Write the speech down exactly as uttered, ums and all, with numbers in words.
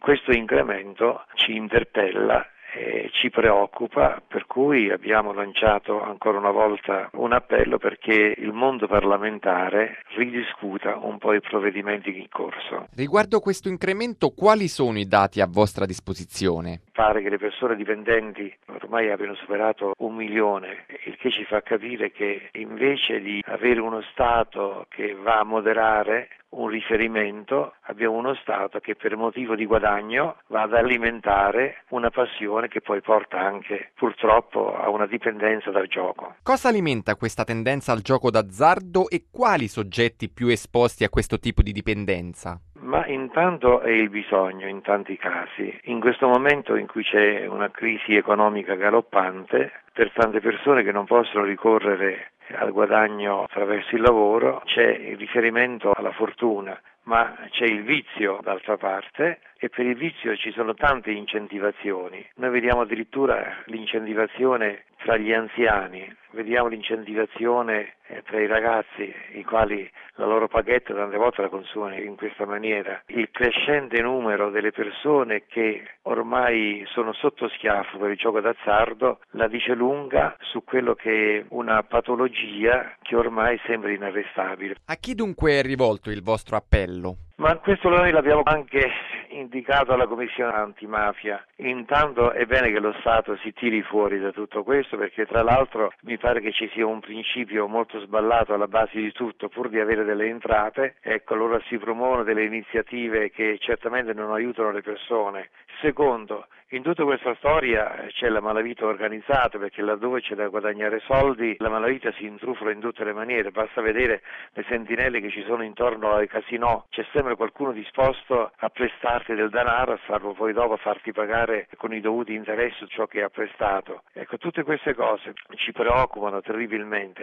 questo incremento ci interpella e ci preoccupa, per cui abbiamo lanciato ancora una volta un appello perché il mondo parlamentare ridiscuta un po' i provvedimenti in corso. Riguardo questo incremento, quali sono i dati a vostra disposizione? Pare che le persone dipendenti ormai abbiano superato un milione, il che ci fa capire che invece di avere uno Stato che va a moderare un riferimento, abbiamo uno Stato che per motivo di guadagno va ad alimentare una passione che poi porta anche purtroppo a una dipendenza dal gioco. Cosa alimenta questa tendenza al gioco d'azzardo e quali soggetti più esposti a questo tipo di dipendenza? Ma intanto è il bisogno in tanti casi. In questo momento in cui c'è una crisi economica galoppante, per tante persone che non possono ricorrere al guadagno attraverso il lavoro, c'è il riferimento alla fortuna, ma c'è il vizio d'altra parte e per il vizio ci sono tante incentivazioni. Noi vediamo addirittura l'incentivazione tra gli anziani, vediamo l'incentivazione tra i ragazzi, i quali la loro paghetta tante volte la consumano in questa maniera. Il crescente numero delle persone che ormai sono sotto schiaffo per il gioco d'azzardo la dice lunga su quello che è una patologia che ormai sembra inarrestabile. A chi dunque è rivolto il vostro appello? Ma questo noi l'abbiamo anche indicato alla Commissione Antimafia. Intanto è bene che lo Stato si tiri fuori da tutto questo, perché tra l'altro mi pare che ci sia un principio molto sballato alla base di tutto. Pur di avere delle entrate, ecco, allora si promuovono delle iniziative che certamente non aiutano le persone. Secondo, in tutta questa storia c'è la malavita organizzata, perché laddove c'è da guadagnare soldi la malavita si intrufola in tutte le maniere. Basta vedere le sentinelle che ci sono intorno ai casinò, c'è sempre qualcuno disposto a prestarti del denaro, a farlo poi dopo farti pagare con i dovuti interessi ciò che ha prestato. Ecco, tutte queste cose ci preoccupano terribilmente.